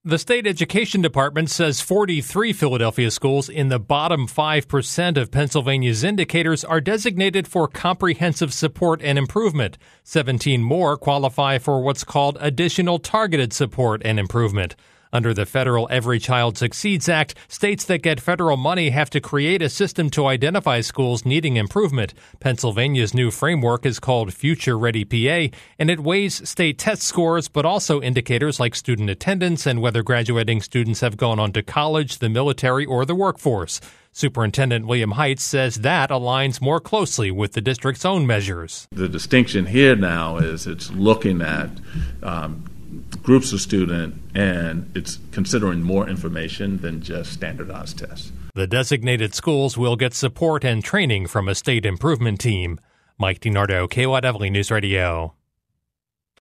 The state education department says 43 Philadelphia schools in the bottom 5% of Pennsylvania's indicators are designated for comprehensive support and improvement. 17 more qualify for what's called additional targeted support and improvement. Under the federal Every Child Succeeds Act, states that get federal money have to create a system to identify schools needing improvement. Pennsylvania's new framework is called Future Ready PA, and it weighs state test scores, but also indicators like student attendance and whether graduating students have gone on to college, the military, or the workforce. Superintendent William Heitz says that aligns more closely with the district's own measures. The distinction here now is it's looking at groups of students, and it's considering more information than just standardized tests. The designated schools will get support and training from a state improvement team. Mike DiNardo, KYW News Radio.